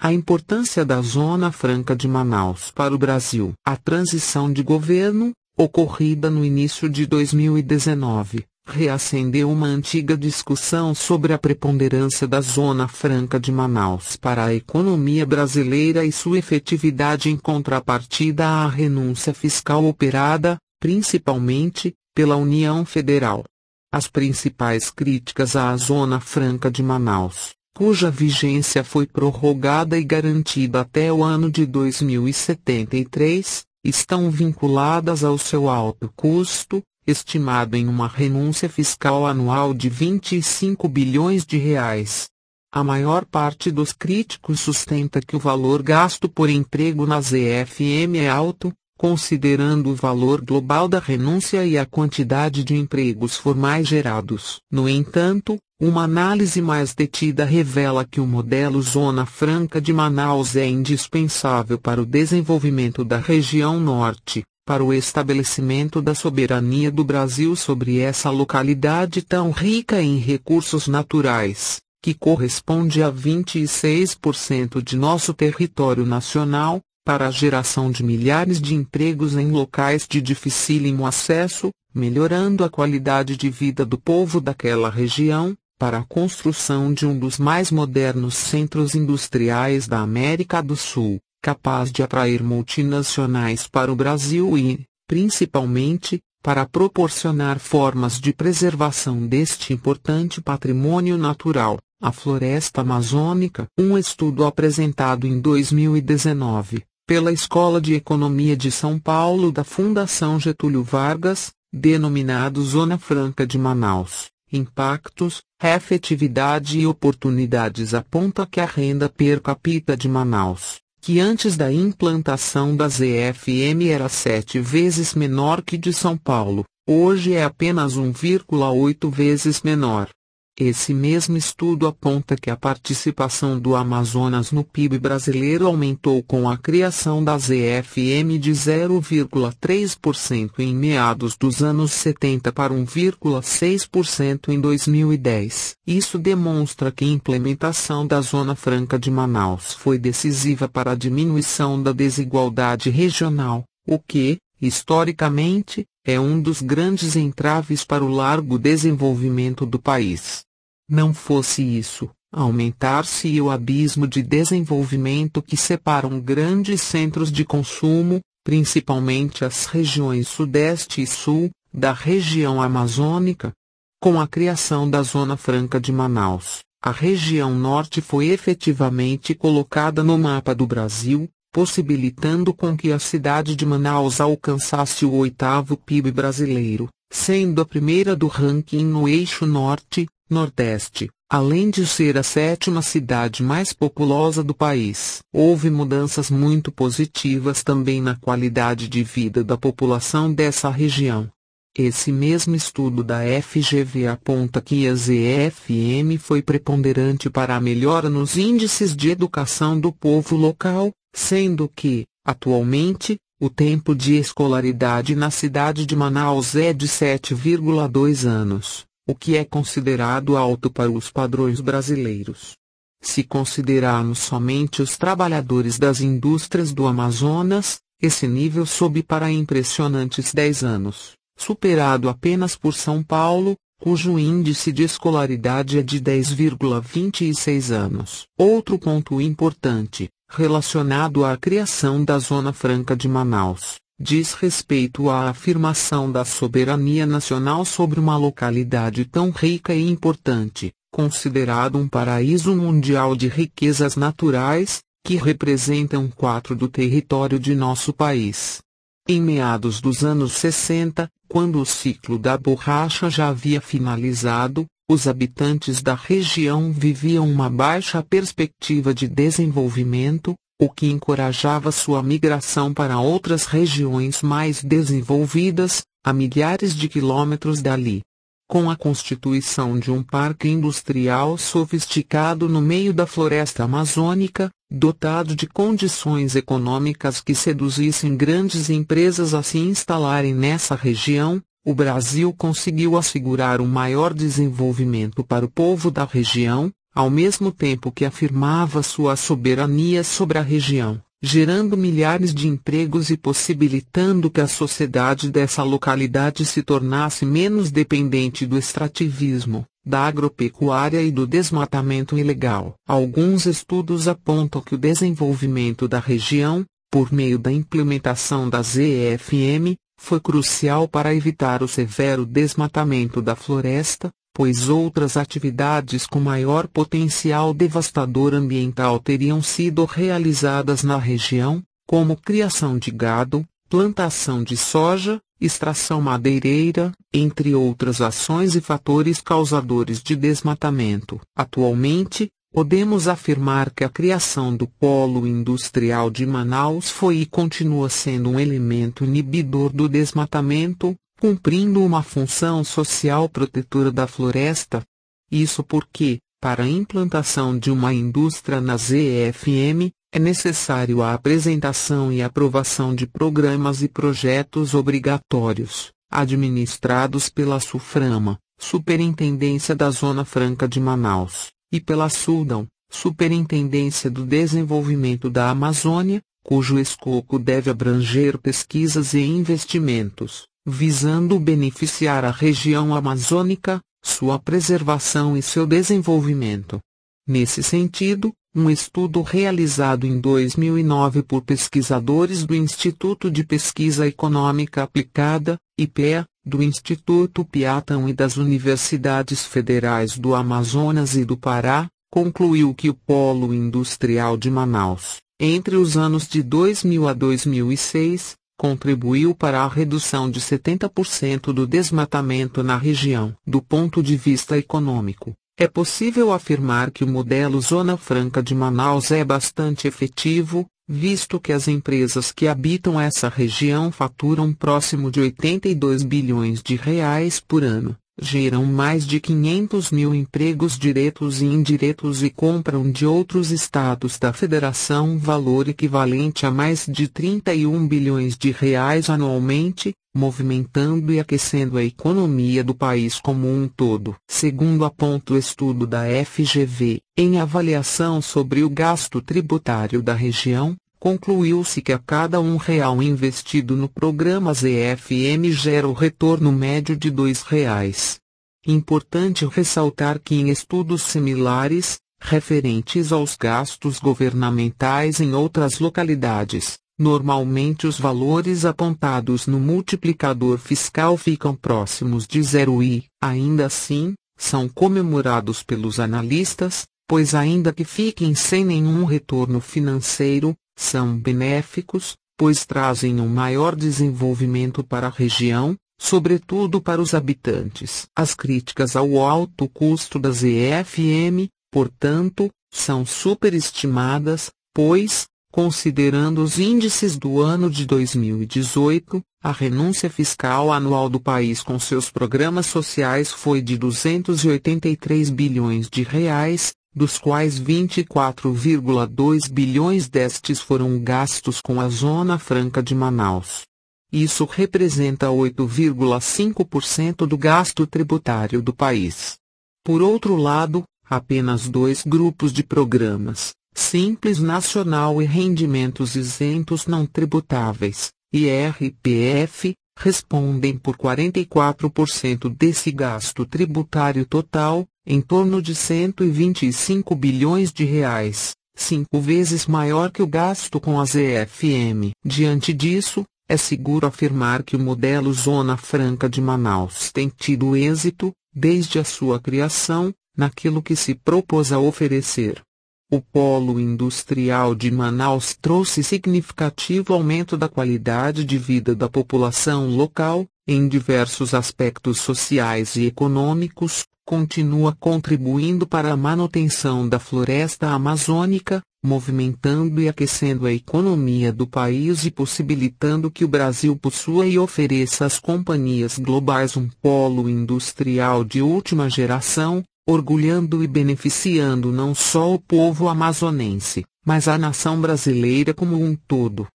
A importância da Zona Franca de Manaus para o Brasil. A transição de governo, ocorrida no início de 2019, reacendeu uma antiga discussão sobre a preponderância da Zona Franca de Manaus para a economia brasileira e sua efetividade em contrapartida à renúncia fiscal operada, principalmente, pela União Federal. As principais críticas à Zona Franca de Manaus, cuja vigência foi prorrogada e garantida até o ano de 2073, estão vinculadas ao seu alto custo, estimado em uma renúncia fiscal anual de 25 bilhões de reais. A maior parte dos críticos sustenta que o valor gasto por emprego na ZFM é alto, considerando o valor global da renúncia e a quantidade de empregos formais gerados. No entanto, uma análise mais detida revela que o modelo Zona Franca de Manaus é indispensável para o desenvolvimento da região norte, para o estabelecimento da soberania do Brasil sobre essa localidade tão rica em recursos naturais, que corresponde a 26% de nosso território nacional, para a geração de milhares de empregos em locais de dificílimo acesso, melhorando a qualidade de vida do povo daquela região, para a construção de um dos mais modernos centros industriais da América do Sul, capaz de atrair multinacionais para o Brasil e, principalmente, para proporcionar formas de preservação deste importante patrimônio natural, a floresta amazônica. Um estudo apresentado em 2019, pela Escola de Economia de São Paulo da Fundação Getúlio Vargas, denominado Zona Franca de Manaus, Impactos, Efetividade e Oportunidades, aponta que a renda per capita de Manaus, que antes da implantação da ZFM era 7 vezes menor que de São Paulo, hoje é apenas 1,8 vezes menor. Esse mesmo estudo aponta que a participação do Amazonas no PIB brasileiro aumentou com a criação da ZFM de 0,3% em meados dos anos 70 para 1,6% em 2010. Isso demonstra que a implementação da Zona Franca de Manaus foi decisiva para a diminuição da desigualdade regional, o que, historicamente, é um dos grandes entraves para o largo desenvolvimento do país. Não fosse isso, aumentar-se o abismo de desenvolvimento que separam grandes centros de consumo, principalmente as regiões Sudeste e Sul, da região amazônica. Com a criação da Zona Franca de Manaus, a região Norte foi efetivamente colocada no mapa do Brasil, possibilitando com que a cidade de Manaus alcançasse o 8º PIB brasileiro, sendo a primeira do ranking no eixo Norte-Nordeste, além de ser a 7ª cidade mais populosa do país. Houve mudanças muito positivas também na qualidade de vida da população dessa região. Esse mesmo estudo da FGV aponta que a ZFM foi preponderante para a melhora nos índices de educação do povo local, sendo que, atualmente, o tempo de escolaridade na cidade de Manaus é de 7,2 anos, o que é considerado alto para os padrões brasileiros. Se considerarmos somente os trabalhadores das indústrias do Amazonas, esse nível sobe para impressionantes 10 anos, superado apenas por São Paulo, cujo índice de escolaridade é de 10,26 anos. Outro ponto importante, relacionado à criação da Zona Franca de Manaus, diz respeito à afirmação da soberania nacional sobre uma localidade tão rica e importante, considerado um paraíso mundial de riquezas naturais, que representam 4 do território de nosso país. Em meados dos anos 60, quando o ciclo da borracha já havia finalizado, os habitantes da região viviam uma baixa perspectiva de desenvolvimento, o que encorajava sua migração para outras regiões mais desenvolvidas, a milhares de quilômetros dali. Com a constituição de um parque industrial sofisticado no meio da floresta amazônica, dotado de condições econômicas que seduzissem grandes empresas a se instalarem nessa região, o Brasil conseguiu assegurar um maior desenvolvimento para o povo da região, ao mesmo tempo que afirmava sua soberania sobre a região, gerando milhares de empregos e possibilitando que a sociedade dessa localidade se tornasse menos dependente do extrativismo, da agropecuária e do desmatamento ilegal. Alguns estudos apontam que o desenvolvimento da região, por meio da implementação da ZEFM, foi crucial para evitar o severo desmatamento da floresta, pois outras atividades com maior potencial devastador ambiental teriam sido realizadas na região, como criação de gado, plantação de soja, extração madeireira, entre outras ações e fatores causadores de desmatamento. Atualmente, podemos afirmar que a criação do Polo Industrial de Manaus foi e continua sendo um elemento inibidor do desmatamento, cumprindo uma função social protetora da floresta. Isso porque, para a implantação de uma indústria na ZEFM, é necessário a apresentação e aprovação de programas e projetos obrigatórios, administrados pela SUFRAMA, Superintendência da Zona Franca de Manaus, e pela SUDAM, Superintendência do Desenvolvimento da Amazônia, cujo escopo deve abranger pesquisas e investimentos, visando beneficiar a região amazônica, sua preservação e seu desenvolvimento. Nesse sentido, um estudo realizado em 2009 por pesquisadores do Instituto de Pesquisa Econômica Aplicada, IPEA, do Instituto Piatã e das Universidades Federais do Amazonas e do Pará, concluiu que o Polo Industrial de Manaus, entre os anos de 2000 a 2006, contribuiu para a redução de 70% do desmatamento na região. Do ponto de vista econômico, é possível afirmar que o modelo Zona Franca de Manaus é bastante efetivo, visto que as empresas que habitam essa região faturam próximo de 82 bilhões de reais por ano, geram mais de 500 mil empregos diretos e indiretos e compram de outros estados da federação um valor equivalente a mais de 31 bilhões de reais anualmente, movimentando e aquecendo a economia do país como um todo. Segundo aponta o estudo da FGV, em avaliação sobre o gasto tributário da região, concluiu-se que a cada R$ 1 investido no programa ZEFM gera o retorno médio de R$ 2. Importante ressaltar que em estudos similares, referentes aos gastos governamentais em outras localidades, normalmente os valores apontados no multiplicador fiscal ficam próximos de zero e, ainda assim, são comemorados pelos analistas, pois ainda que fiquem sem nenhum retorno financeiro, são benéficos, pois trazem um maior desenvolvimento para a região, sobretudo para os habitantes. As críticas ao alto custo da ZEFM, portanto, são superestimadas, pois, considerando os índices do ano de 2018, a renúncia fiscal anual do país com seus programas sociais foi de 283 bilhões de reais, dos quais 24,2 bilhões destes foram gastos com a Zona Franca de Manaus. Isso representa 8,5% do gasto tributário do país. Por outro lado, apenas dois grupos de programas, Simples Nacional e Rendimentos Isentos Não Tributáveis, IRPF, respondem por 44% desse gasto tributário total, em torno de 125 bilhões de reais, 5 vezes maior que o gasto com a ZEFM. Diante disso, é seguro afirmar que o modelo Zona Franca de Manaus tem tido êxito, desde a sua criação, naquilo que se propôs a oferecer. O Polo Industrial de Manaus trouxe significativo aumento da qualidade de vida da população local, em diversos aspectos sociais e econômicos, continua contribuindo para a manutenção da floresta amazônica, movimentando e aquecendo a economia do país e possibilitando que o Brasil possua e ofereça às companhias globais um polo industrial de última geração, orgulhando e beneficiando não só o povo amazonense, mas a nação brasileira como um todo.